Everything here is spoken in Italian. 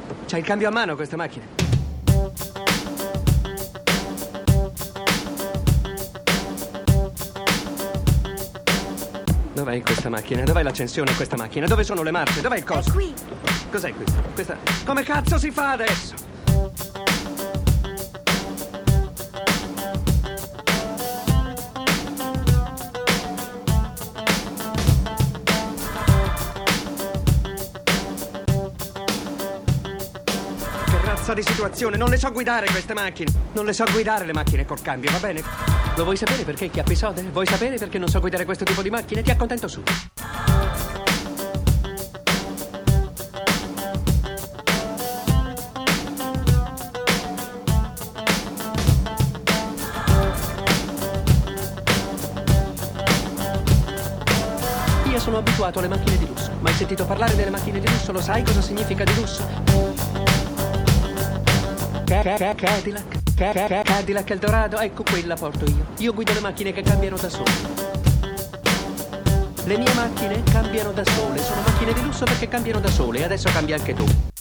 C'hai il cambio a mano questa macchina? Dov'è questa macchina? Dov'è l'accensione in questa macchina? Dove sono le marce? Dov'è il coso? È qui. Cos'è questo? Questa... Come cazzo si fa adesso? Che razza di situazione? Non le so guidare queste macchine. Non le so guidare le macchine col cambio, va bene? Lo vuoi sapere perché chiappi sode? Vuoi sapere perché non so guidare questo tipo di macchine? Ti accontento su. Io sono abituato alle macchine di lusso. Ma hai sentito parlare delle macchine di lusso? Lo sai cosa significa di lusso? Cadillac Eldorado, ecco quella porto io. Io guido le macchine che cambiano da sole. Le mie macchine cambiano da sole. Sono macchine di lusso perché cambiano da sole. E adesso cambia anche tu.